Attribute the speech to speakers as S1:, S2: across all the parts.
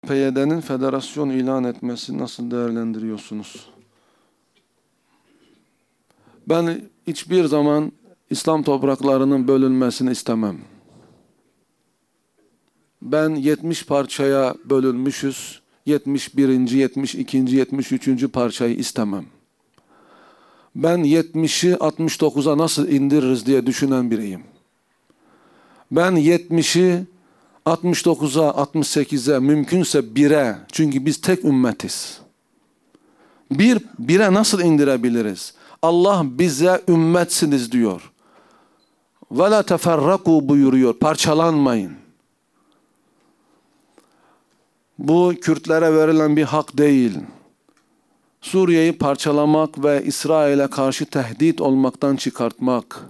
S1: PYD'nin federasyon ilan etmesi nasıl değerlendiriyorsunuz? Ben hiçbir zaman İslam topraklarının bölünmesini istemem. Ben 70 parçaya bölünmüşüz. 71., 72., 73. parçayı istemem. Ben 70'i 69'a nasıl indiririz diye düşünen biriyim. Ben 70'i 69'a, 68'e, mümkünse 1'e, çünkü biz tek ümmetiz. 1'e nasıl indirebiliriz? Allah bize ümmetsiniz diyor. وَلَا تَفَرَّقُوا buyuruyor. Parçalanmayın. Bu Kürtlere verilen bir hak değil. Suriye'yi parçalamak ve İsrail'e karşı tehdit olmaktan çıkartmak.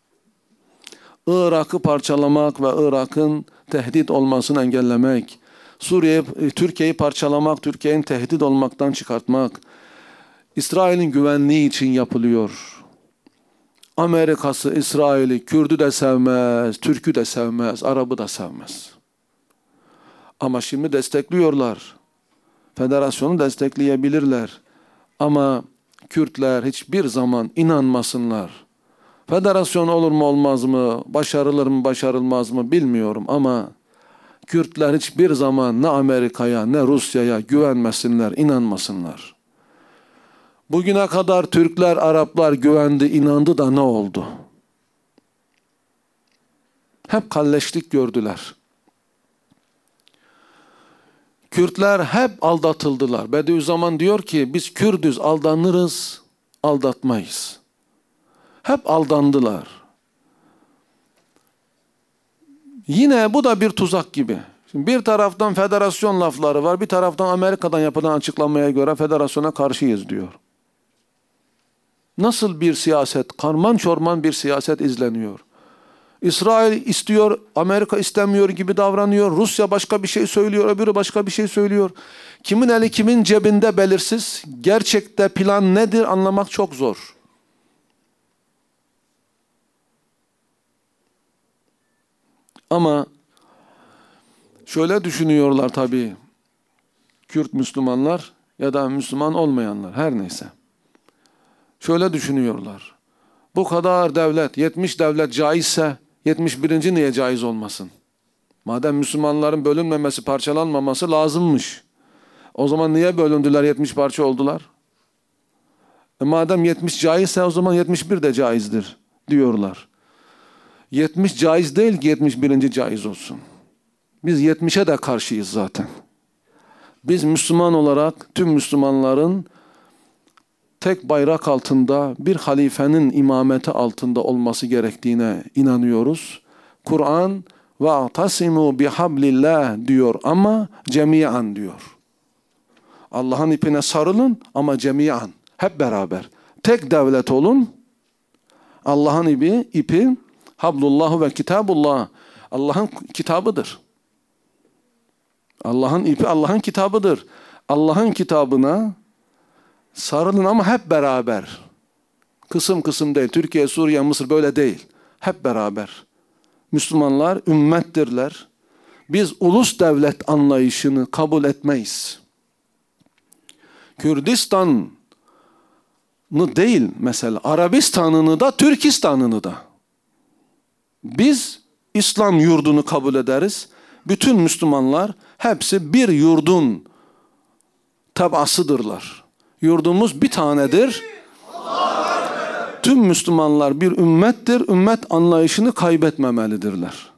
S1: Irak'ı parçalamak ve Irak'ın tehdit olmasını engellemek. Türkiye'yi parçalamak, Türkiye'nin tehdit olmaktan çıkartmak. İsrail'in güvenliği için yapılıyor. Amerika'sı İsrail'i, Kürt'ü de sevmez, Türk'ü de sevmez, Arap'ı da sevmez. Ama şimdi destekliyorlar. Federasyonu destekleyebilirler. Ama Kürtler hiçbir zaman inanmasınlar. Federasyon olur mu olmaz mı, başarılır mı başarılmaz mı bilmiyorum ama Kürtler hiçbir zaman ne Amerika'ya ne Rusya'ya güvenmesinler, inanmasınlar. Bugüne kadar Türkler, Araplar güvendi, inandı da ne oldu? Hep kalleşlik gördüler. Kürtler hep aldatıldılar. Bediüzzaman diyor ki biz Kürdüz, aldanırız, aldatmayız. Hep aldandılar. Yine bu da bir tuzak gibi. Şimdi bir taraftan federasyon lafları var, bir taraftan Amerika'dan yapılan açıklamaya göre federasyona karşıyız diyor. Nasıl bir siyaset, karman çorman bir siyaset izleniyor. İsrail istiyor, Amerika istemiyor gibi davranıyor. Rusya başka bir şey söylüyor, öbürü başka bir şey söylüyor. Kimin eli kimin cebinde belirsiz. Gerçekte plan nedir anlamak çok zor. Ama şöyle düşünüyorlar tabii. Kürt Müslümanlar ya da Müslüman olmayanlar her neyse. Şöyle düşünüyorlar. Bu kadar devlet, 70 devlet caizse 71. niye caiz olmasın? Madem Müslümanların bölünmemesi, parçalanmaması lazımmış. O zaman niye bölündüler, 70 parça oldular? Madem 70 caizse o zaman 71 de caizdir diyorlar. 70 caiz değil ki 71. caiz olsun. Biz 70'e de karşıyız zaten. Biz Müslüman olarak tüm Müslümanların tek bayrak altında bir halifenin imameti altında olması gerektiğine inanıyoruz. Kur'an ve atasimu bihablillah diyor ama cemiyan diyor. Allah'ın ipine sarılın ama cemiyan, hep beraber. Tek devlet olun. Allah'ın ipi hablullah ve kitabullah. Allah'ın kitabıdır. Allah'ın ipi Allah'ın kitabıdır. Allah'ın kitabına sarılın ama hep beraber. Kısım kısım değil. Türkiye, Suriye, Mısır böyle değil. Hep beraber. Müslümanlar ümmettirler. Biz ulus devlet anlayışını kabul etmeyiz. Kürdistan'ı değil mesela, Arabistan'ını da, Türkistan'ını da. Biz İslam yurdunu kabul ederiz. Bütün Müslümanlar hepsi bir yurdun tabasıdırlar. Yurdumuz bir tanedir. Tüm Müslümanlar bir ümmettir. Ümmet anlayışını kaybetmemelidirler.